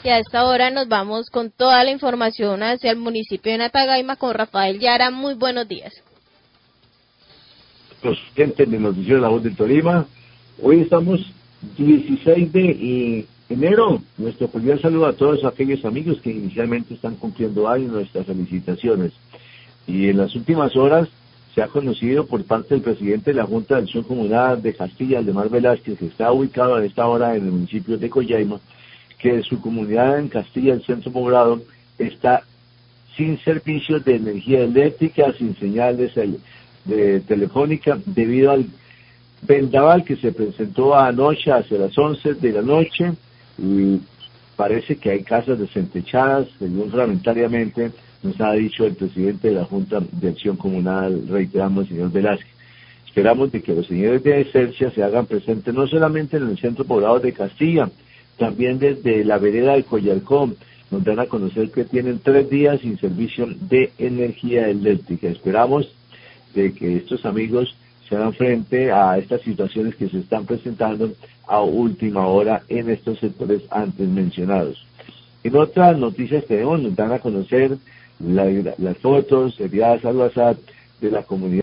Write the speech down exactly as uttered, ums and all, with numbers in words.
Y a esta hora nos vamos con toda la información hacia el municipio de Natagaima con Rafael Yara. Muy buenos días. Los oyentes de Noticiero La Voz del Tolima, hoy estamos dieciséis de enero. Nuestro cordial saludo a todos aquellos amigos que inicialmente están cumpliendo años, nuestras felicitaciones. Y en las últimas horas se ha conocido por parte del presidente de la Junta de Acción Comunal de Castilla, Aldemar Velázquez, que está ubicado a esta hora en el municipio de Coyaima, que su comunidad en Castilla, el centro poblado, está sin servicios de energía eléctrica, sin señales de telefónica, debido al vendaval que se presentó anoche hacia las once de la noche, y parece que hay casas desentechadas, según reglamentariamente nos ha dicho el presidente de la Junta de Acción Comunal, reiteramos, el señor Velázquez. Esperamos de que los señores de Esencia se hagan presentes no solamente en el centro poblado de Castilla, también desde la vereda de Collarcón. Nos dan a conocer que tienen tres días sin servicio de energía eléctrica. Esperamos de que estos amigos se hagan frente a estas situaciones que se están presentando a última hora en estos sectores antes mencionados. En otras noticias que tenemos, nos dan a conocer la, las fotos enviadas al WhatsApp de la comunidad